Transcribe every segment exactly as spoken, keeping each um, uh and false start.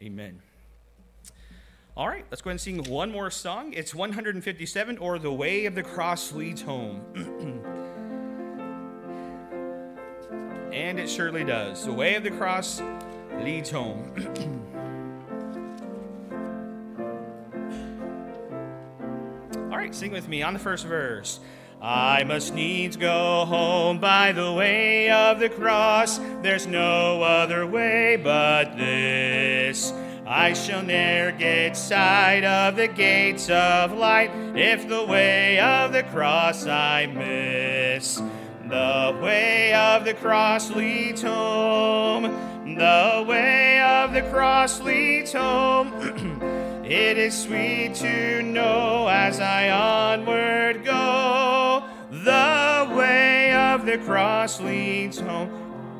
Amen. All right, let's go ahead and sing one more song. It's one fifty-seven, or The Way of the Cross Leads Home. And it surely does. The way of the cross leads home. All right, sing with me on the first verse. I must needs go home by the way of the cross. There's no other way but this. I shall ne'er get sight of the gates of light if the way of the cross I miss. The way of the cross leads home. The way of the cross leads home. It is sweet to know as I onward go. The way of the cross leads home.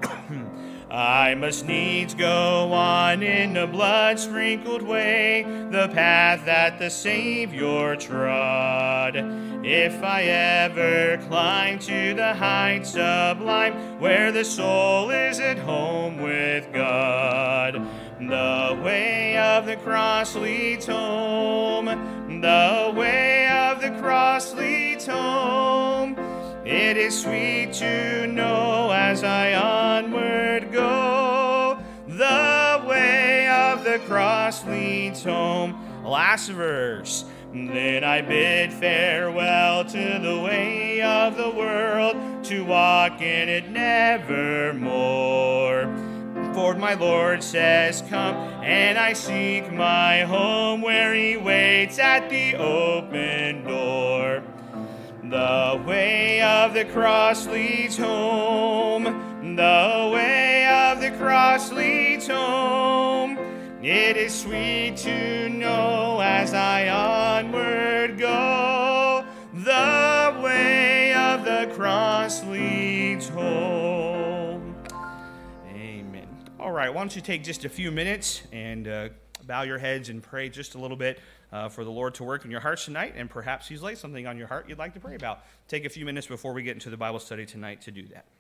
I must needs go on in a blood-sprinkled way, the path that the Savior trod. If I ever climb to the heights sublime, where the soul is at home with God, the way of the cross leads home. The way of the cross leads home. It is sweet to know as I onward go. The way of the cross leads home. Last verse. Then I bid farewell to the way of the world, to walk in it nevermore. For my Lord says, come, and I seek my home, where he waits at the open door. The way of the cross leads home. The way of the cross leads home. It is sweet to know as I onward go. The way of the cross leads home. Amen. All right, why don't you take just a few minutes and uh, bow your heads and pray just a little bit Uh, for the Lord to work in your hearts tonight, and perhaps he's laid something on your heart you'd like to pray about. Take a few minutes before we get into the Bible study tonight to do that.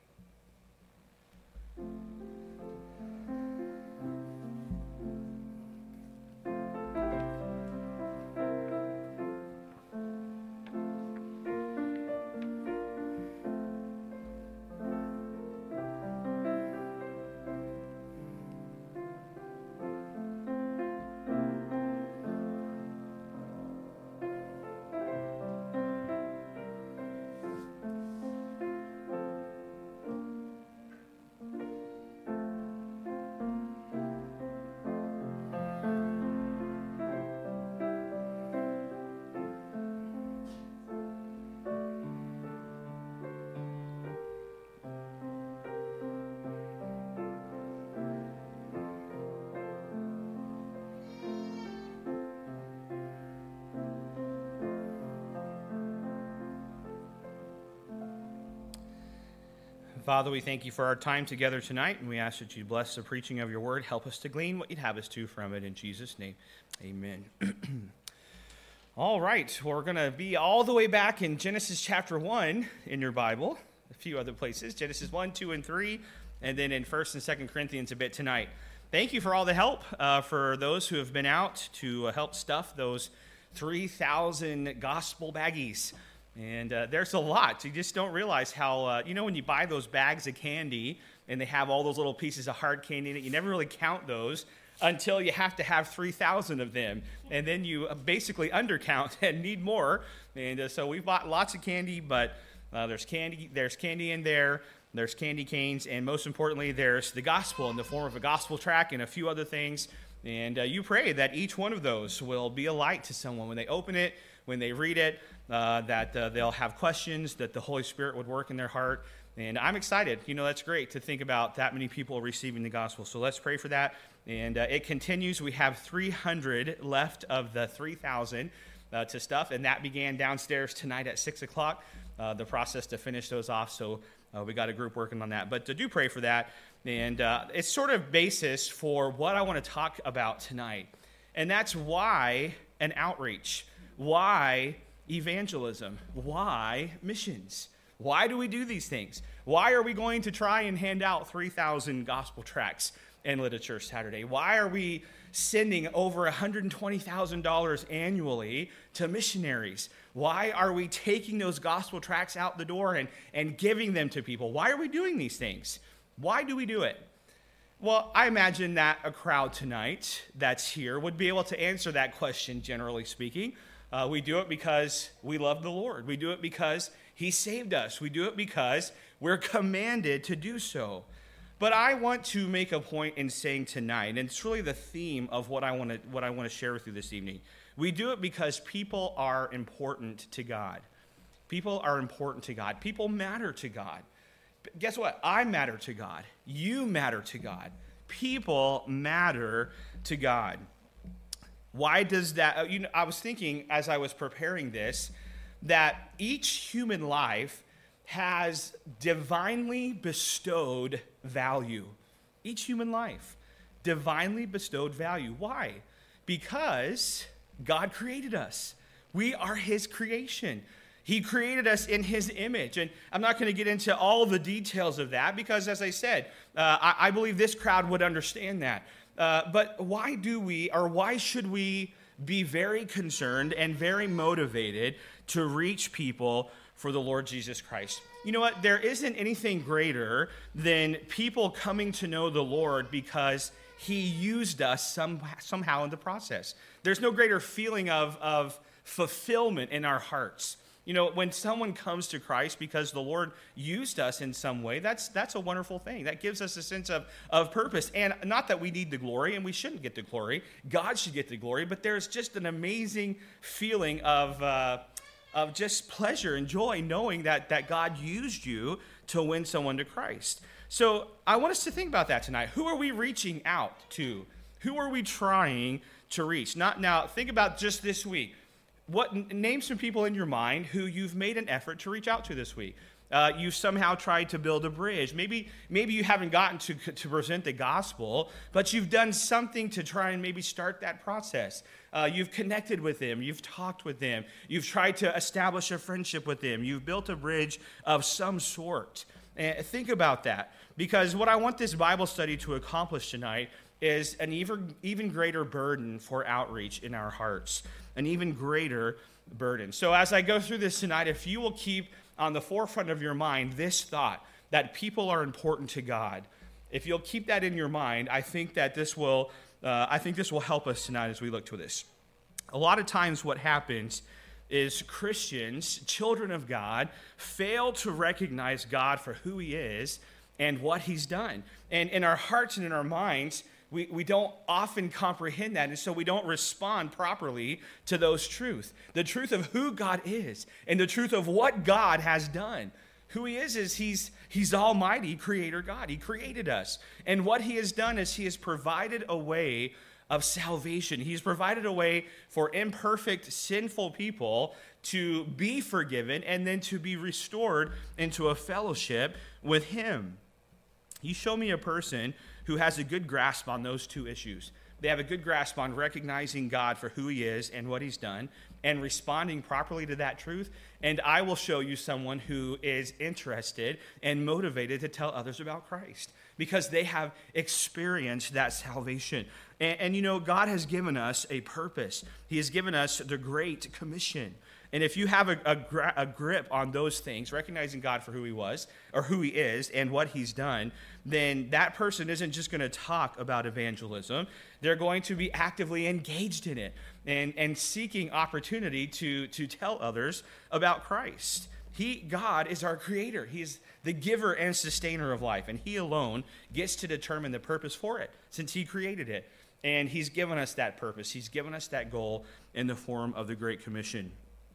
Father, we thank you for our time together tonight, and we ask that you bless the preaching of your word. Help us to glean what you'd have us to from it. In Jesus' name, amen. All right, well, we're going to be all the way back in Genesis chapter one in your Bible, a few other places, Genesis one, two, and three, and then in First and Second Corinthians a bit tonight. Thank you for all the help uh, for those who have been out to uh, help stuff those three thousand gospel baggies. And uh, there's a lot. You just don't realize how, uh, you know, when you buy those bags of candy and they have all those little pieces of hard candy in it, you never really count those until you have to have three thousand of them. And then you basically undercount and need more. And uh, so we've bought lots of candy, but uh, there's candy, there's candy in there. There's candy canes. And most importantly, there's the gospel in the form of a gospel tract and a few other things. And uh, you pray that each one of those will be a light to someone when they open it, when they read it, uh, that uh, they'll have questions, that the Holy Spirit would work in their heart. And I'm excited. You know, that's great to think about that many people receiving the gospel. So let's pray for that. And uh, it continues. We have three hundred left of the three thousand uh, to stuff. And that began downstairs tonight at six o'clock, uh, the process to finish those off. So uh, we got a group working on that. But to do pray for that. And uh, it's sort of basis for what I want to talk about tonight. And that's why an outreach. Why evangelism? Why missions? Why do we do these things? Why are we going to try and hand out three thousand gospel tracts and literature Saturday? Why are we sending over one hundred twenty thousand dollars annually to missionaries? Why are we taking those gospel tracts out the door and, and giving them to people? Why are we doing these things? Why do we do it? Well, I imagine that a crowd tonight that's here would be able to answer that question, generally speaking. Uh, we do it because we love the Lord. We do it because he saved us. We do it because we're commanded to do so. But I want to make a point in saying tonight, and it's really the theme of what I want to what I want to share with you this evening. We do it because people are important to God. People are important to God. People matter to God. But guess what? I matter to God. You matter to God. People matter to God. Why does that? You know, I was thinking as I was preparing this that each human life has divinely bestowed value. Each human life, divinely bestowed value. Why? Because God created us. We are his creation. He created us in his image. And I'm not going to get into all the details of that because, as I said, uh, I, I believe this crowd would understand that. Uh, but why do we, or why should we be very concerned and very motivated to reach people for the Lord Jesus Christ? You know what? There isn't anything greater than people coming to know the Lord because he used us some, somehow in the process. There's no greater feeling of, of fulfillment in our hearts. You know, when someone comes to Christ because the Lord used us in some way, that's that's a wonderful thing. That gives us a sense of, of purpose. And not that we need the glory, and we shouldn't get the glory. God should get the glory. But there's just an amazing feeling of uh, of just pleasure and joy knowing that, that God used you to win someone to Christ. So I want us to think about that tonight. Who are we reaching out to? Who are we trying to reach? Not now, think about just this week. What name some people in your mind who you've made an effort to reach out to this week? Uh, you've somehow tried to build a bridge. Maybe maybe you haven't gotten to, to present the gospel, but you've done something to try and maybe start that process. Uh, you've connected with them. You've talked with them. You've tried to establish a friendship with them. You've built a bridge of some sort. And think about that, because what I want this Bible study to accomplish tonight is an even, even greater burden for outreach in our hearts, an even greater burden. So as I go through this tonight, if you will keep on the forefront of your mind this thought that people are important to God, if you'll keep that in your mind, I think that this will, uh, I think this will help us tonight as we look to this. A lot of times what happens is Christians, children of God, fail to recognize God for who he is and what he's done. And in our hearts and in our minds, We, we don't often comprehend that, and so we don't respond properly to those truths. The truth of who God is and the truth of what God has done. Who he is is he's, he's almighty creator God. He created us. And what he has done is he has provided a way of salvation. He's provided a way for imperfect, sinful people to be forgiven and then to be restored into a fellowship with him. You show me a person who has a good grasp on those two issues. They have a good grasp on recognizing God for who he is and what he's done and responding properly to that truth. And I will show you someone who is interested and motivated to tell others about Christ because they have experienced that salvation. And, and you know, God has given us a purpose. He has given us the Great Commission. And if you have a, a, gra- a grip on those things, recognizing God for who he was or who he is and what he's done, then that person isn't just going to talk about evangelism. They're going to be actively engaged in it and, and seeking opportunity to, to tell others about Christ. He, God, is our creator. He is the giver and sustainer of life, and he alone gets to determine the purpose for it since he created it. And he's given us that purpose. He's given us that goal in the form of the Great Commission.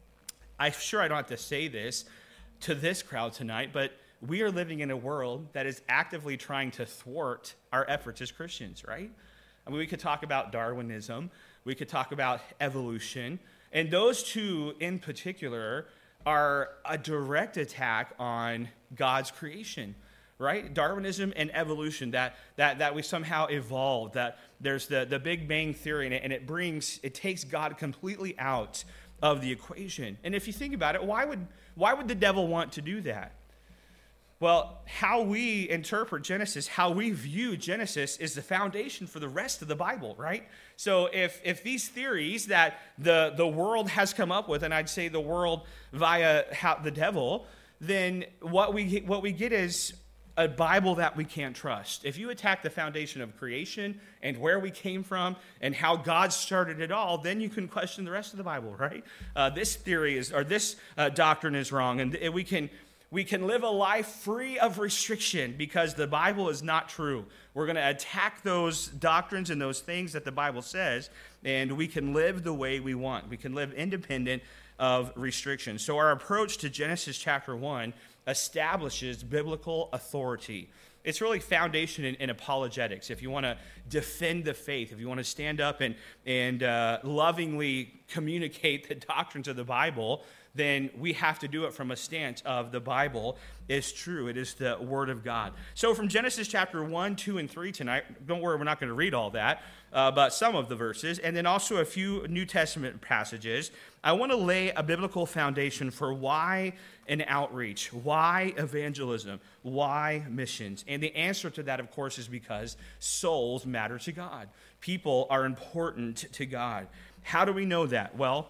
I'm sure I don't have to say this to this crowd tonight, but we are living in a world that is actively trying to thwart our efforts as Christians, right? I mean, we could talk about Darwinism. We could talk about evolution. And those two in particular are a direct attack on God's creation, right? Darwinism and evolution, that that that we somehow evolved, that there's the, the Big Bang Theory in it, and it brings, it takes God completely out of the equation. And if you think about it, why would why would the devil want to do that? Well, how we interpret Genesis, how we view Genesis is the foundation for the rest of the Bible, right? So if if these theories that the, the world has come up with, and I'd say the world via how, the devil, then what we what we get is a Bible that we can't trust. If you attack the foundation of creation and where we came from and how God started it all, then you can question the rest of the Bible, right? Uh, this theory is, or this uh, doctrine is wrong, and we can we can live a life free of restriction because the Bible is not true. We're going to attack those doctrines and those things that the Bible says, and we can live the way we want. We can live independent of restriction. So our approach to Genesis chapter one establishes biblical authority. It's really foundation in, in apologetics. If you want to defend the faith, if you want to stand up and, and uh, lovingly communicate the doctrines of the Bible, then we have to do it from a stance of the Bible is true. It is the Word of God. So from Genesis chapter one, two, and three tonight, don't worry, we're not going to read all that, uh, but some of the verses, and then also a few New Testament passages. I want to lay a biblical foundation for why an outreach, why evangelism, why missions. And the answer to that, of course, is because souls matter to God. People are important to God. How do we know that? Well,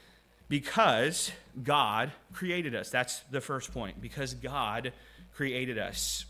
because God created us. That's the first point. Because God created us.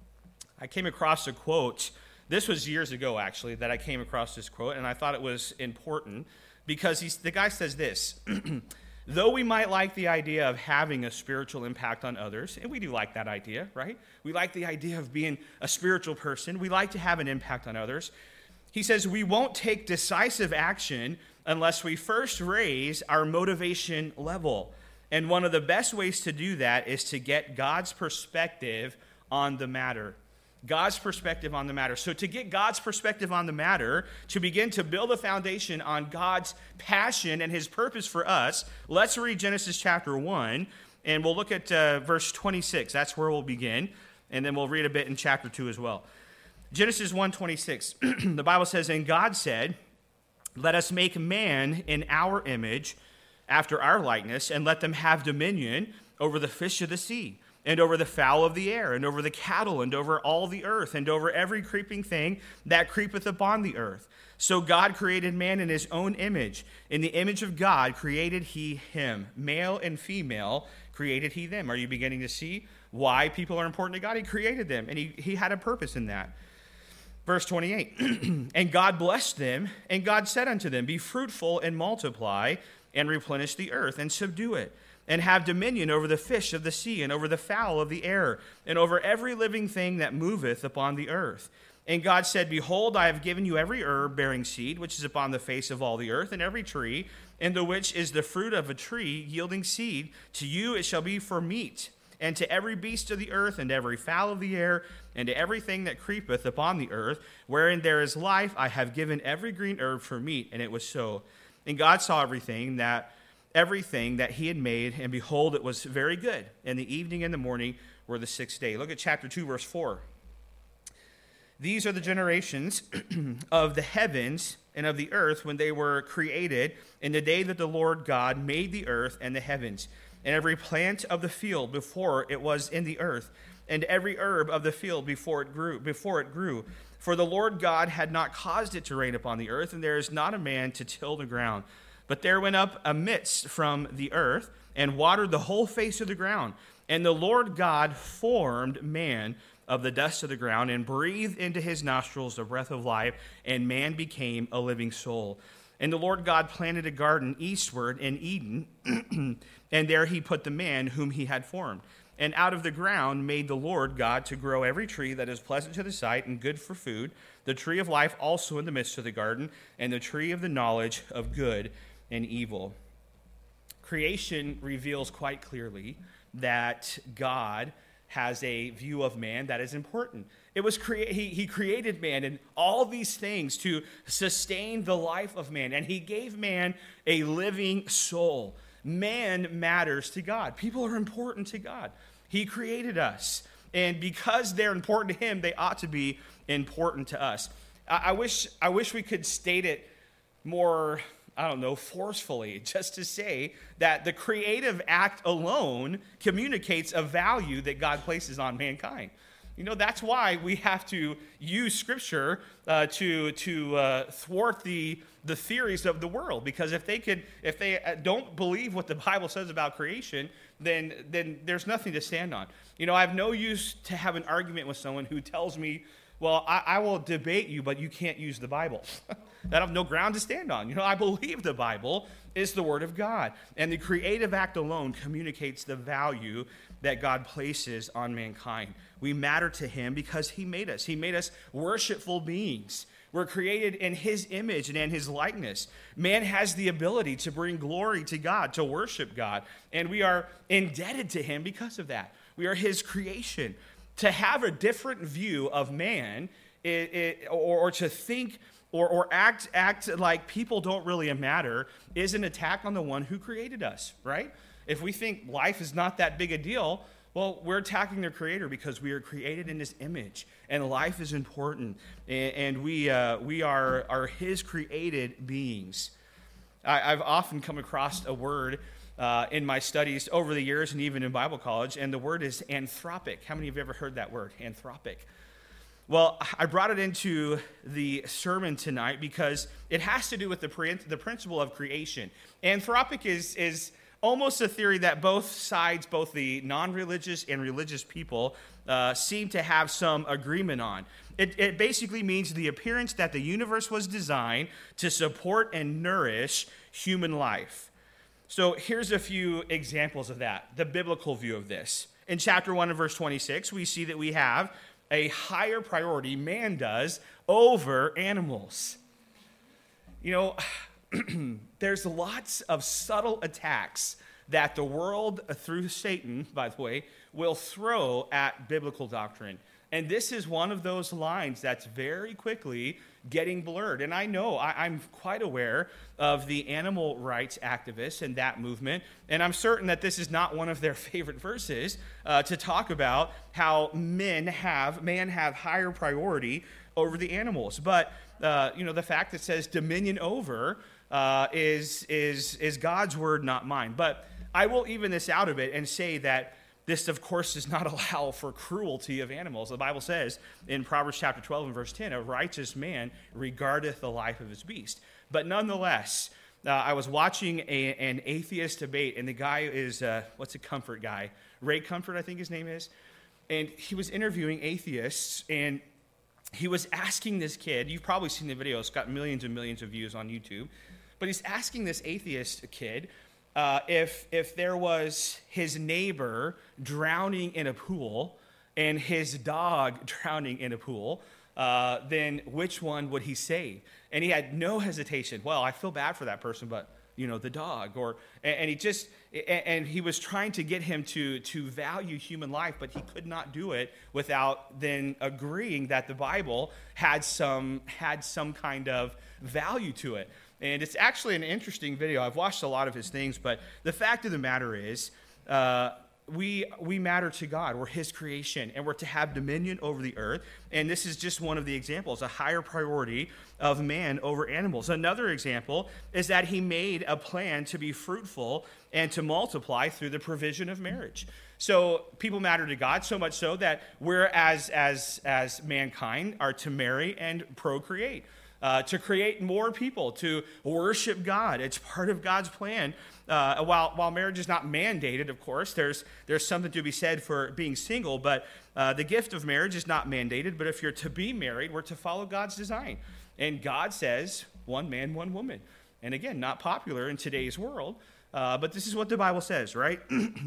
I came across a quote. This was years ago, actually, that I came across this quote, and I thought it was important because he's, the guy says this, though we might like the idea of having a spiritual impact on others, and we do like that idea, right? We like the idea of being a spiritual person. We like to have an impact on others. He says, we won't take decisive action unless we first raise our motivation level. And one of the best ways to do that is to get God's perspective on the matter. God's perspective on the matter. So to get God's perspective on the matter, to begin to build a foundation on God's passion and his purpose for us, let's read Genesis chapter one, and we'll look at uh, verse twenty-six. That's where we'll begin, and then we'll read a bit in chapter two as well. Genesis one twenty-six, the Bible says, and God said, let us make man in our image, after our likeness, and let them have dominion over the fish of the sea, and over the fowl of the air, and over the cattle, and over all the earth, and over every creeping thing that creepeth upon the earth. So God created man in his own image. In the image of God created he him. Male and female created he them. Are you beginning to see why people are important to God? He created them, and he, he had a purpose in that. Verse twenty-eight, and God blessed them, and God said unto them, be fruitful and multiply, and replenish the earth, and subdue it, and have dominion over the fish of the sea, and over the fowl of the air, and over every living thing that moveth upon the earth. And God said, behold, I have given you every herb bearing seed, which is upon the face of all the earth, and every tree, in the which is the fruit of a tree yielding seed. To you it shall be for meat. And to every beast of the earth, and every fowl of the air, and to everything that creepeth upon the earth, wherein there is life, I have given every green herb for meat. And it was so. And God saw everything that everything that he had made, and behold, it was very good. And the evening and the morning were the sixth day. Look at chapter two, verse four. These are the generations of the heavens and of the earth when they were created, in the day that the Lord God made the earth and the heavens, and every plant of the field before it was in the earth, and every herb of the field before it grew, before it grew. For the Lord God had not caused it to rain upon the earth, and there is not a man to till the ground. But there went up a mist from the earth, and watered the whole face of the ground. And the Lord God formed man of the dust of the ground, and breathed into his nostrils the breath of life, and man became a living soul. And the Lord God planted a garden eastward in Eden, and there he put the man whom he had formed. And out of the ground made the Lord God to grow every tree that is pleasant to the sight and good for food, the tree of life also in the midst of the garden, and the tree of the knowledge of good and evil. Creation reveals quite clearly that God has a view of man that is important. It was crea- he, he created man and all these things to sustain the life of man, and he gave man a living soul. Man matters to God. People are important to God. He created us, and because they're important to him, they ought to be important to us. I, I wish I wish we could state it more I don't know, forcefully, just to say that the creative act alone communicates a value that God places on mankind. You know, that's why we have to use Scripture uh, to to uh, thwart the the theories of the world. Because if they could, if they don't believe what the Bible says about creation, then then there's nothing to stand on. You know, I have no use to have an argument with someone who tells me, well, I, I will debate you, but you can't use the Bible. That I have no ground to stand on. You know, I believe the Bible is the Word of God. And the creative act alone communicates the value that God places on mankind. We matter to Him because He made us. He made us worshipful beings. We're created in His image and in His likeness. Man has the ability to bring glory to God, to worship God. And we are indebted to Him because of that. We are His creation. To have a different view of man it, it, or, or to think or, or act, act like people don't really matter is an attack on the one who created us, right? If we think life is not that big a deal, well, we're attacking their creator because we are created in His image, and life is important, and, and we uh, we are, are His created beings. I, I've often come across a word uh, in my studies over the years and even in Bible college, and the word is anthropic. How many of you have ever heard that word, anthropic? Well, I brought it into the sermon tonight because it has to do with the, pre- the principle of creation. Anthropic is is... almost a theory that both sides, both the non-religious and religious people, uh, seem to have some agreement on. It, it basically means the appearance that the universe was designed to support and nourish human life. So here's a few examples of that, the biblical view of this. In chapter one and verse twenty-six, we see that we have a higher priority, man does, over animals. You know, there's lots of subtle attacks that the world, through Satan, by the way, will throw at biblical doctrine. And this is one of those lines that's very quickly getting blurred. And I know, I, I'm quite aware of the animal rights activists and that movement. And I'm certain that this is not one of their favorite verses uh, to talk about how men have, man have higher priority over the animals. But, uh, you know, the fact that says dominion over uh, is, is, is God's word, not mine. But I will even this out of it and say that this, of course, does not allow for cruelty of animals. The Bible says in Proverbs chapter twelve and verse ten, a righteous man regardeth the life of his beast. But nonetheless, uh, I was watching a, an atheist debate, and the guy is, uh, what's a comfort guy? Ray Comfort, I think his name is. And he was interviewing atheists, and he was asking this kid, you've probably seen the video, it's got millions and millions of views on YouTube, but he's asking this atheist kid, Uh, if if there was his neighbor drowning in a pool and his dog drowning in a pool, uh, then which one would he save? And he had no hesitation. Well, I feel bad for that person, but you know, the dog. Or and, and he just and, and he was trying to get him to to value human life, but he could not do it without then agreeing that the Bible had some had some kind of value to it. And it's actually an interesting video. I've watched a lot of his things, but the fact of the matter is, uh, we we matter to God. We're His creation, and we're to have dominion over the earth. And this is just one of the examples, a higher priority of man over animals. Another example is that He made a plan to be fruitful and to multiply through the provision of marriage. So people matter to God, so much so that we're, as, as, as mankind, are to marry and procreate. Uh, to create more people, to worship God. It's part of God's plan. Uh, while while marriage is not mandated, of course, there's there's something to be said for being single, but uh, the gift of marriage is not mandated. But if you're to be married, we're to follow God's design. And God says, one man, one woman. And again, not popular in today's world, uh, but this is what the Bible says, right?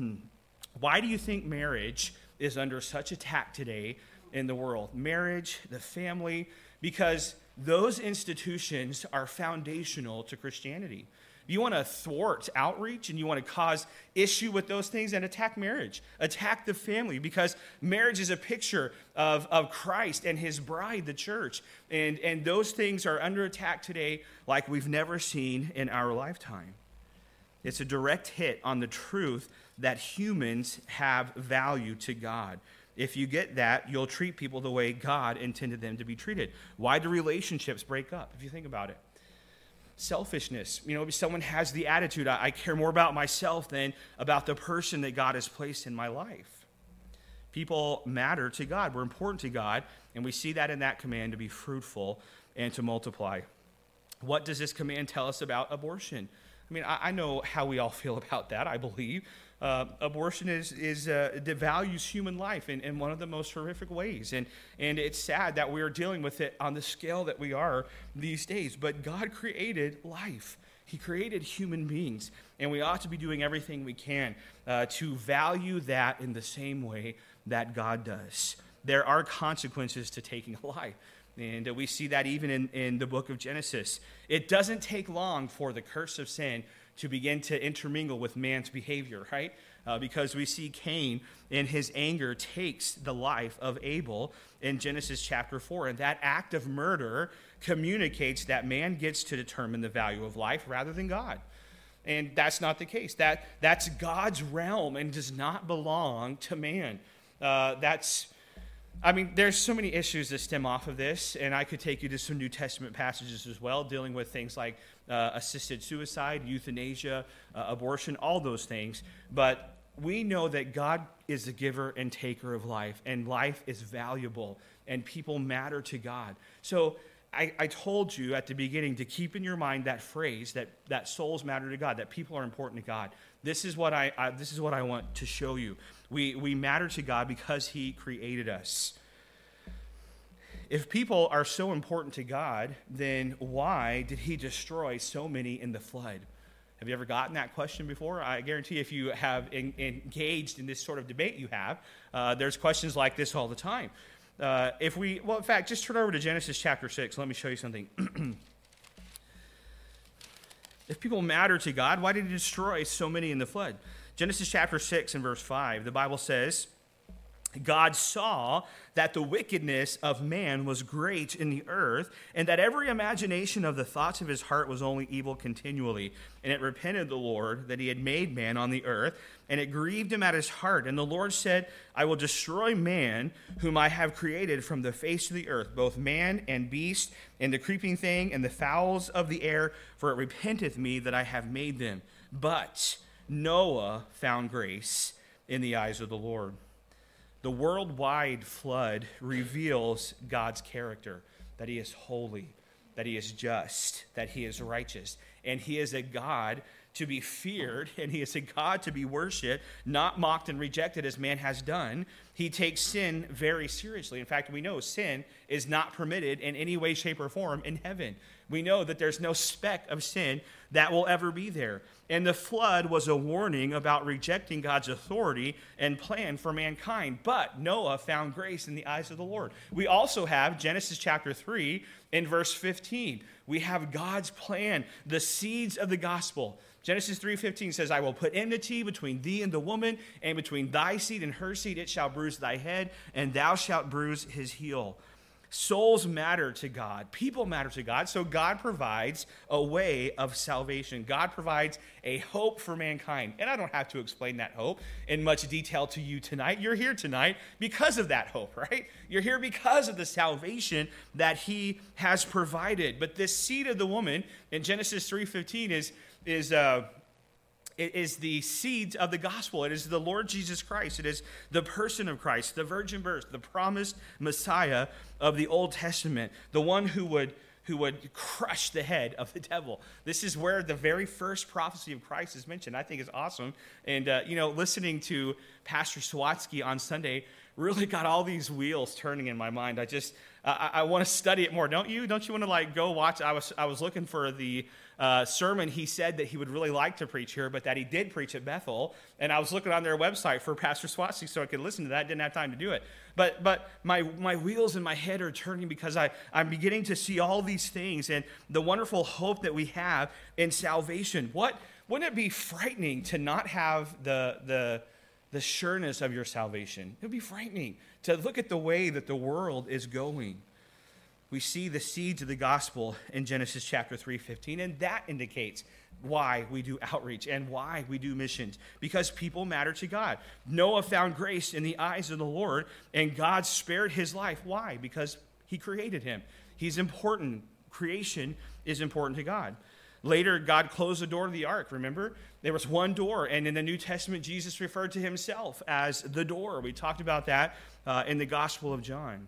Why do you think marriage is under such attack today in the world? Marriage, the family, because those institutions are foundational to Christianity. You want to thwart outreach and you want to cause issue with those things, and attack marriage, attack the family, because marriage is a picture of, of Christ and His bride, the church. And, and those things are under attack today like we've never seen in our lifetime. It's a direct hit on the truth that humans have value to God. If you get that, you'll treat people the way God intended them to be treated. Why do relationships break up, if you think about it? selfishness. You know, if someone has the attitude, I, I care more about myself than about the person that God has placed in my life. People matter to God. We're important to God, and we see that in that command to be fruitful and to multiply. What does this command tell us about abortion? I mean, I, I know how we all feel about that, I believe. Uh, abortion is, is uh, devalues human life in, in one of the most horrific ways. And, and it's sad that we are dealing with it on the scale that we are these days. But God created life. He created human beings. And we ought to be doing everything we can uh, to value that in the same way that God does. There are consequences to taking a life. And uh, we see that even in, in the book of Genesis. It doesn't take long for the curse of sin to begin to intermingle with man's behavior, right? Uh, because we see Cain, in his anger, takes the life of Abel in Genesis chapter four. And that act of murder communicates that man gets to determine the value of life rather than God. And that's not the case. That, that's God's realm and does not belong to man. Uh, that's... I mean, there's so many issues that stem off of this, and I could take you to some New Testament passages as well, dealing with things like uh, assisted suicide, euthanasia, uh, abortion, all those things. But we know that God is the giver and taker of life, and life is valuable, and people matter to God. So I, I told you at the beginning to keep in your mind that phrase, that, that souls matter to God, that people are important to God. This is what I, I this is what I want to show you. We we matter to God because He created us. If people are so important to God, then why did He destroy so many in the flood? Have you ever gotten that question before? I guarantee if you have in, engaged in this sort of debate you have, uh, there's questions like this all the time. Uh, if we, well, in fact, just turn over to Genesis chapter six. Let me show you something. If people matter to God, why did He destroy so many in the flood? Genesis chapter six and verse five, the Bible says, God saw that the wickedness of man was great in the earth, and that every imagination of the thoughts of his heart was only evil continually. And it repented the Lord that He had made man on the earth, and it grieved Him at His heart. And the Lord said, I will destroy man, whom I have created from the face of the earth, both man and beast, and the creeping thing, and the fowls of the air, for it repenteth me that I have made them. But Noah found grace in the eyes of the Lord. The worldwide flood reveals God's character, that He is holy, that He is just, that He is righteous, and He is a God to be feared, and He is a God to be worshipped, not mocked and rejected as man has done. He takes sin very seriously. In fact, we know sin is not permitted in any way, shape, or form in heaven. We know that there's no speck of sin that will ever be there. And the flood was a warning about rejecting God's authority and plan for mankind. But Noah found grace in the eyes of the Lord. We also have Genesis chapter three in verse fifteen. We have God's plan, the seeds of the gospel. Genesis three fifteen says, I will put enmity between thee and the woman, and between thy seed and her seed. It shall bruise thy head, and thou shalt bruise his heel. Souls matter to God. People matter to God. So God provides a way of salvation. God provides a hope for mankind. And I don't have to explain that hope in much detail to you tonight. You're here tonight because of that hope, right? You're here because of the salvation that He has provided. But this seed of the woman in Genesis three fifteen is, is uh, It is the seeds of the gospel. It is the Lord Jesus Christ. It is the person of Christ, the virgin birth, the promised Messiah of the Old Testament, the one who would, who would crush the head of the devil. This is where the very first prophecy of Christ is mentioned. I think it's awesome. And, uh, you know, listening to Pastor Swatsky on Sunday really got all these wheels turning in my mind. I just, uh, I, I want to study it more. Don't you? Don't you want to, like, go watch? I was, I was looking for the Uh, sermon he said that he would really like to preach here, but that he did preach at Bethel. And I was looking on their website for Pastor Swatsky so I could listen to that. Didn't have time to do it. But but my my wheels in my head are turning because I, I'm beginning to see all these things and the wonderful hope that we have in salvation. What wouldn't it be frightening to not have the the the sureness of your salvation? It would be frightening to look at the way that the world is going. We see the seeds of the gospel in Genesis chapter three fifteen, and that indicates why we do outreach and why we do missions, because people matter to God. Noah found grace in the eyes of the Lord, and God spared his life. Why? Because He created him. He's important. Creation is important to God. Later, God closed the door to the ark, remember? There was one door, and in the New Testament, Jesus referred to himself as the door. We talked about that uh, in the Gospel of John.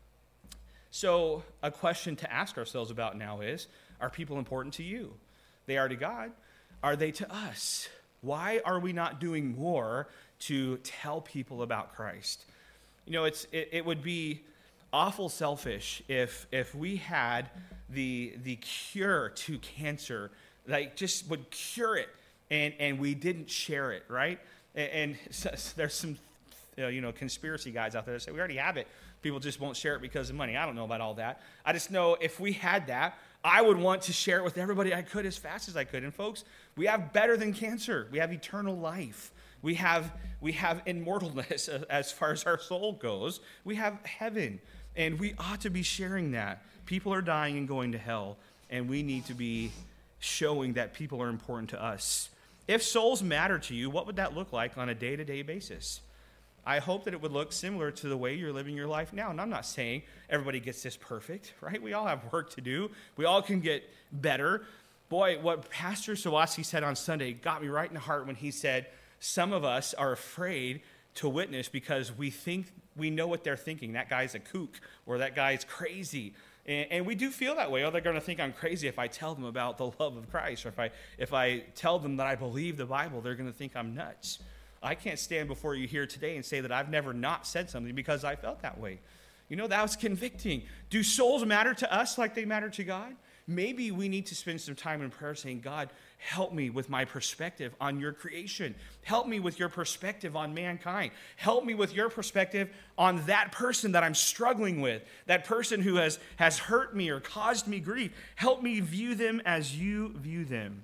So a question to ask ourselves about now is, are people important to you? They are to God. Are they to us? Why are we not doing more to tell people about Christ? You know, it's it, it would be awful selfish if if we had the the cure to cancer, like just would cure it, and and we didn't share it, right? And, and so, so there's some you know conspiracy guys out there that say we already have it. People just won't share it because of money. I don't know about all that. I just know if we had that, I would want to share it with everybody I could as fast as I could. And folks, we have better than cancer. We have eternal life. We have we have immortalness as far as our soul goes. We have heaven, and we ought to be sharing that. People are dying and going to hell, and we need to be showing that people are important to us. If souls matter to you, what would that look like on a day-to-day basis? I hope that it would look similar to the way you're living your life now. And I'm not saying everybody gets this perfect, right? We all have work to do. We all can get better. Boy, what Pastor Sawatsky said on Sunday got me right in the heart when he said, some of us are afraid to witness because we think we know what they're thinking. That guy's a kook, or that guy's crazy. And, and we do feel that way. Oh, they're going to think I'm crazy if I tell them about the love of Christ. Or if I, if I tell them that I believe the Bible, they're going to think I'm nuts. I can't stand before you here today and say that I've never not said something because I felt that way. You know, that was convicting. Do souls matter to us like they matter to God? Maybe we need to spend some time in prayer saying, God, help me with my perspective on your creation. Help me with your perspective on mankind. Help me with your perspective on that person that I'm struggling with, that person who has, has hurt me or caused me grief. Help me view them as you view them.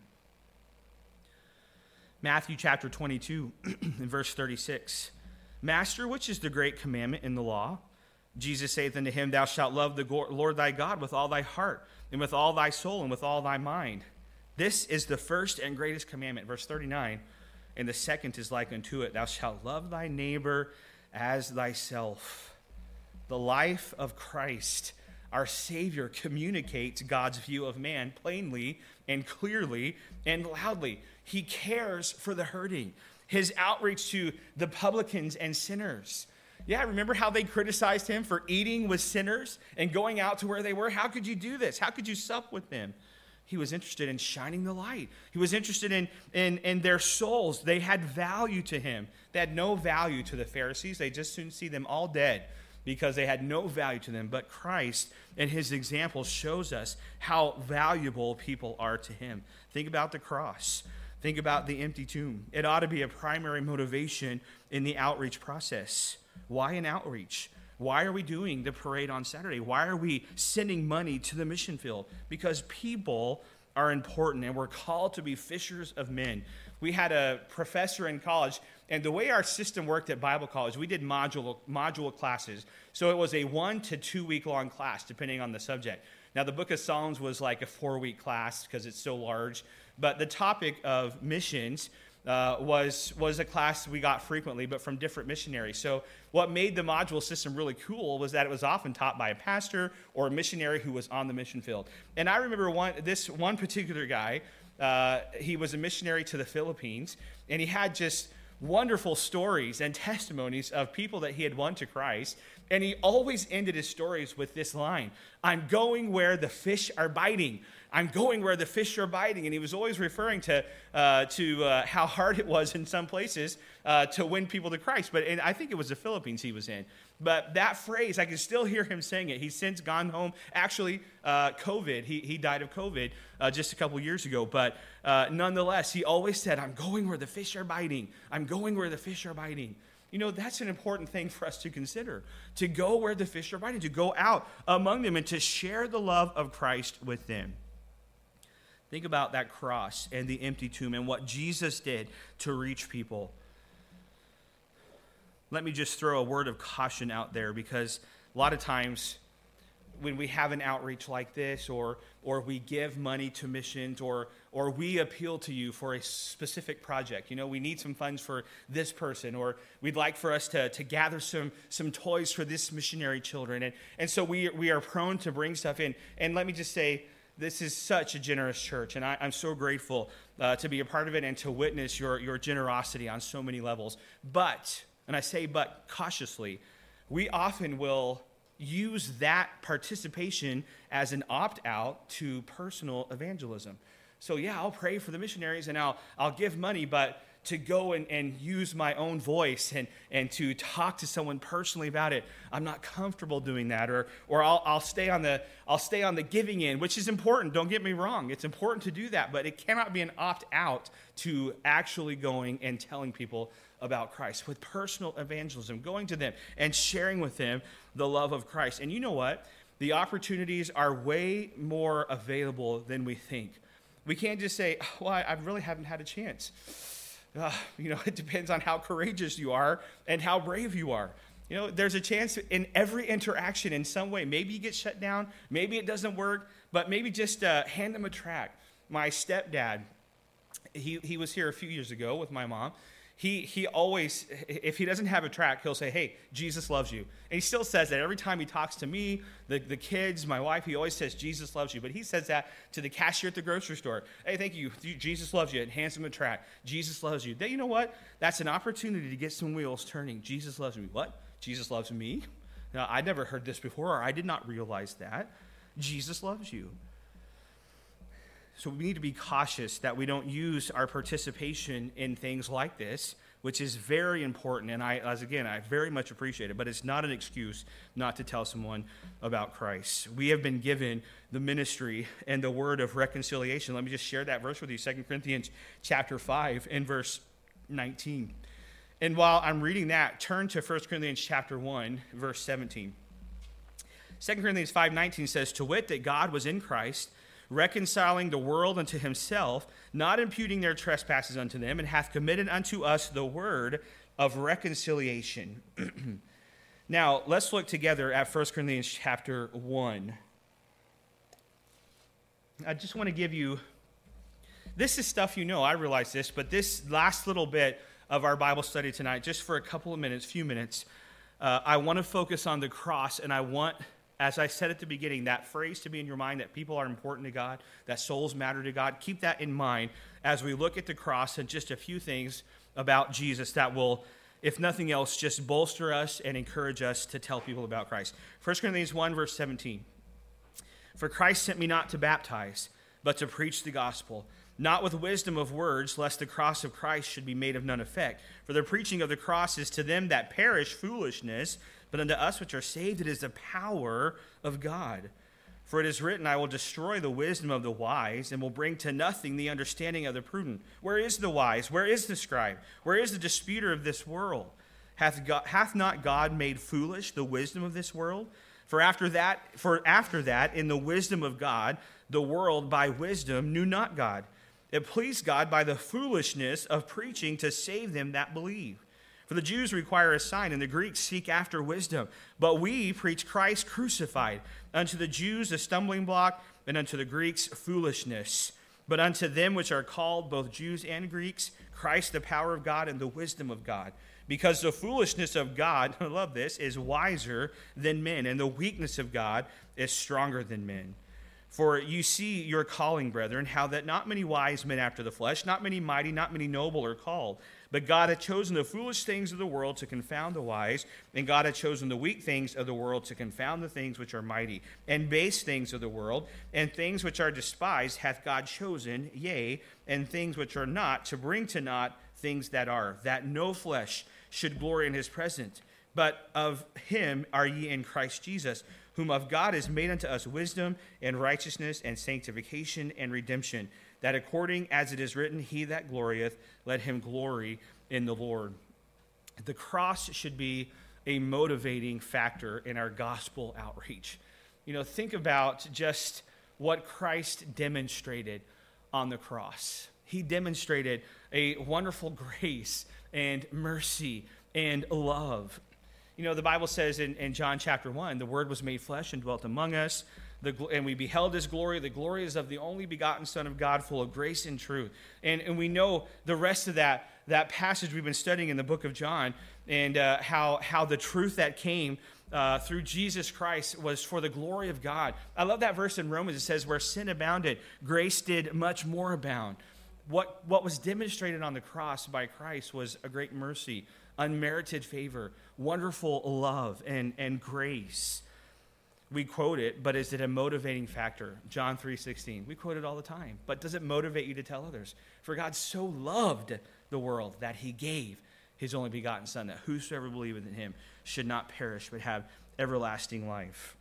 Matthew chapter twenty-two, and verse thirty-six. Master, which is the great commandment in the law? Jesus saith unto him, Thou shalt love the Lord thy God with all thy heart, and with all thy soul, and with all thy mind. This is the first and greatest commandment. Verse thirty-nine. And the second is like unto it, Thou shalt love thy neighbor as thyself. The life of Christ, our Savior, communicates God's view of man plainly and clearly and loudly. He cares for the hurting. His outreach to the publicans and sinners. Yeah, remember how they criticized him for eating with sinners and going out to where they were? How could you do this? How could you sup with them? He was interested in shining the light. He was interested in, in, in their souls. They had value to him. They had no value to the Pharisees. They just soon see them all dead because they had no value to them. But Christ and his example shows us how valuable people are to him. Think about the cross. Think about the empty tomb. It ought to be a primary motivation in the outreach process. Why an outreach? Why are we doing the parade on Saturday? Why are we sending money to the mission field? Because people are important, and we're called to be fishers of men. We had a professor in college, and the way our system worked at Bible college, we did module, module classes. So it was a one to two week long class, depending on the subject. Now, the book of Psalms was like a four-week class because it's so large. But the topic of missions uh, was, was a class we got frequently, but from different missionaries. So what made the module system really cool was that it was often taught by a pastor or a missionary who was on the mission field. And I remember one this one particular guy, uh, he was a missionary to the Philippines, and he had just wonderful stories and testimonies of people that he had won to Christ. And he always ended his stories with this line, I'm going where the fish are biting. I'm going where the fish are biting. And he was always referring to uh, to uh, how hard it was in some places uh, to win people to Christ. But and I think it was the Philippines he was in. But that phrase, I can still hear him saying it. He's since gone home. Actually, uh, COVID, he, he died of COVID uh, just a couple years ago. But uh, nonetheless, he always said, I'm going where the fish are biting. I'm going where the fish are biting. You know, that's an important thing for us to consider, to go where the fish are biting, to go out among them and to share the love of Christ with them. Think about that cross and the empty tomb and what Jesus did to reach people. Let me just throw a word of caution out there, because a lot of times when we have an outreach like this, or or we give money to missions, or or we appeal to you for a specific project, you know, we need some funds for this person, or we'd like for us to, to gather some some toys for this missionary children. And, and so we we are prone to bring stuff in. And let me just say, This is such a generous church, and I, I'm so grateful uh, to be a part of it and to witness your, your generosity on so many levels. But, and I say but cautiously, we often will use that participation as an opt-out to personal evangelism. So yeah, I'll pray for the missionaries and I'll I'll give money, but to go and, and use my own voice and, and to talk to someone personally about it, I'm not comfortable doing that. Or or I'll I'll stay on the I'll stay on the giving end, which is important. Don't get me wrong. It's important to do that, but it cannot be an opt-out to actually going and telling people about Christ, with personal evangelism, going to them and sharing with them the love of Christ. And you know what? The opportunities are way more available than we think. We can't just say, oh, well, I, I really haven't had a chance. Uh, you know, it depends on how courageous you are and how brave you are. You know, there's a chance in every interaction in some way. Maybe you get shut down. Maybe it doesn't work. But maybe just uh, hand them a tract. My stepdad, he, he was here a few years ago with my mom. He he always, if he doesn't have a tract, he'll say, hey, Jesus loves you. And he still says that every time he talks to me, the, the kids, my wife, he always says, Jesus loves you. But he says that to the cashier at the grocery store. Hey, thank you. Jesus loves you. And hands him a tract. Jesus loves you. Then you know what? That's an opportunity to get some wheels turning. Jesus loves me. What? Jesus loves me? Now, I'd never heard this before, or I did not realize that. Jesus loves you. So we need to be cautious that we don't use our participation in things like this, which is very important. And I, as again, I very much appreciate it, but it's not an excuse not to tell someone about Christ. We have been given the ministry and the word of reconciliation. Let me just share that verse with you, Second Corinthians chapter five and verse nineteen. And while I'm reading that, turn to First Corinthians chapter one, verse seventeen. Second Corinthians five nineteen says, to wit, that God was in Christ, reconciling the world unto himself, not imputing their trespasses unto them, and hath committed unto us the word of reconciliation. Now, let's look together at First Corinthians chapter one. I just want to give you, this is stuff you know, I realize this, but this last little bit of our Bible study tonight, just for a couple of minutes, few minutes, uh, I want to focus on the cross, and I want, as I said at the beginning, that phrase to be in your mind, that people are important to God, that souls matter to God. Keep that in mind as we look at the cross and just a few things about Jesus that will, if nothing else, just bolster us and encourage us to tell people about Christ. First Corinthians one, verse seventeen. For Christ sent me not to baptize, but to preach the gospel, not with wisdom of words, lest the cross of Christ should be made of none effect. For the preaching of the cross is to them that perish foolishness, but unto us which are saved, it is the power of God. For it is written, I will destroy the wisdom of the wise, and will bring to nothing the understanding of the prudent. Where is the wise? Where is the scribe? Where is the disputer of this world? Hath, God, hath not God made foolish the wisdom of this world? For after that, for after that, in the wisdom of God, the world by wisdom knew not God. It pleased God by the foolishness of preaching to save them that believe. For the Jews require a sign, and the Greeks seek after wisdom. But we preach Christ crucified, unto the Jews a stumbling block, and unto the Greeks foolishness. But unto them which are called, both Jews and Greeks, Christ the power of God and the wisdom of God. Because the foolishness of God, I love this, is wiser than men, and the weakness of God is stronger than men. For you see your calling, brethren, how that not many wise men after the flesh, not many mighty, not many noble are called. But God hath chosen the foolish things of the world to confound the wise, and God hath chosen the weak things of the world to confound the things which are mighty, and base things of the world, and things which are despised hath God chosen, yea, and things which are not, to bring to naught things that are, that no flesh should glory in his presence. But of him are ye in Christ Jesus, whom of God is made unto us wisdom, and righteousness, and sanctification, and redemption, that according as it is written, he that glorieth, let him glory in the Lord. The cross should be a motivating factor in our gospel outreach. You know, think about just what Christ demonstrated on the cross. He demonstrated a wonderful grace and mercy and love. You know, the Bible says in, in John chapter one, the Word was made flesh and dwelt among us, the, and we beheld his glory. The glory is of the only begotten Son of God, full of grace and truth. And, and we know the rest of that, that passage we've been studying in the book of John, and uh, how, how the truth that came uh, through Jesus Christ was for the glory of God. I love that verse in Romans. It says, where sin abounded, grace did much more abound. What, what was demonstrated on the cross by Christ was a great mercy, unmerited favor, wonderful love, and, and grace. We quote it, but is it a motivating factor? John three sixteen. We quote it all the time. But does it motivate you to tell others? For God so loved the world that he gave his only begotten Son, that whosoever believeth in him should not perish, but have everlasting life.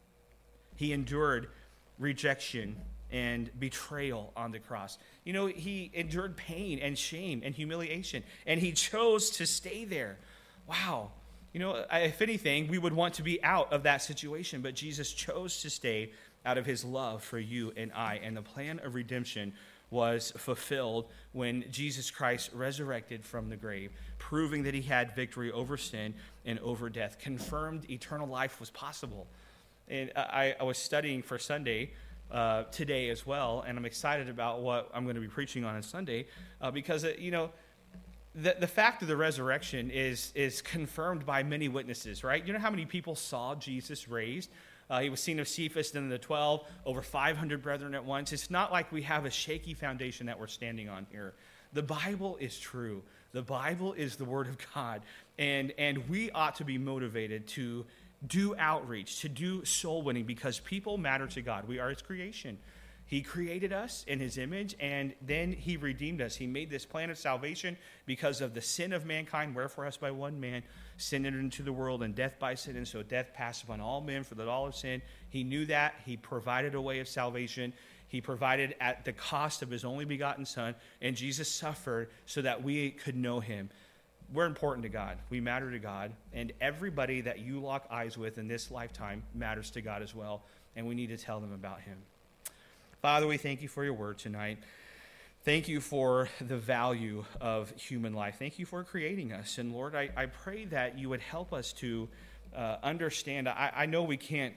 He endured rejection and betrayal on the cross. You know, he endured pain and shame and humiliation, and he chose to stay there. Wow. You know, if anything, we would want to be out of that situation, but Jesus chose to stay out of his love for you and I, and the plan of redemption was fulfilled when Jesus Christ resurrected from the grave, proving that he had victory over sin and over death, confirmed eternal life was possible. And I, I was studying for Sunday uh, today as well, and I'm excited about what I'm going to be preaching on on Sunday uh, because, uh, you know, The, the fact of the resurrection is, is confirmed by many witnesses, right? You know how many people saw Jesus raised? Uh, he was seen of Cephas, then the twelve, over five hundred brethren at once. It's not like we have a shaky foundation that we're standing on here. The Bible is true. The Bible is the Word of God. And, and we ought to be motivated to do outreach, to do soul winning, because people matter to God. We are his creation. He created us in his image, and then he redeemed us. He made this plan of salvation because of the sin of mankind, wherefore us by one man sin entered into the world, and death by sin, and so death passed upon all men, for that all have sinned. He knew that. He provided a way of salvation. He provided at the cost of his only begotten Son, and Jesus suffered so that we could know him. We're important to God. We matter to God, and everybody that you lock eyes with in this lifetime matters to God as well, and we need to tell them about him. Father, we thank you for your word tonight. Thank you for the value of human life. Thank you for creating us. And Lord, I, I pray that you would help us to uh, understand. I, I know we can't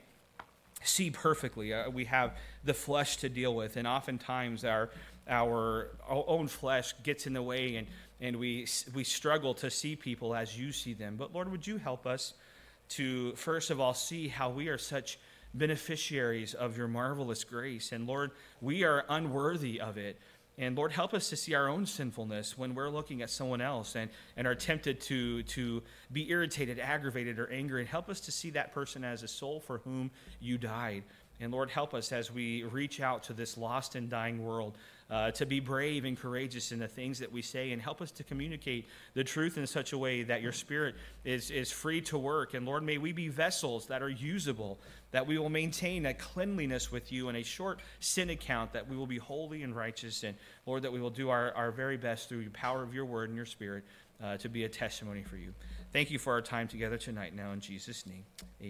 see perfectly. Uh, we have the flesh to deal with, and oftentimes our our own flesh gets in the way, and, and we we struggle to see people as you see them. But Lord, would you help us to, first of all, see how we are such beneficiaries of your marvelous grace. And Lord, we are unworthy of it. And Lord, help us to see our own sinfulness when we're looking at someone else and, and are tempted to, to be irritated, aggravated, or angry. And help us to see that person as a soul for whom you died. And Lord, help us as we reach out to this lost and dying world uh, to be brave and courageous in the things that we say, and help us to communicate the truth in such a way that your Spirit is, is free to work. And Lord, may we be vessels that are usable, that we will maintain a cleanliness with you and a short sin account, that we will be holy and righteous. And Lord, that we will do our, our very best through the power of your word and your Spirit uh, to be a testimony for you. Thank you for our time together tonight now in Jesus' name. Amen.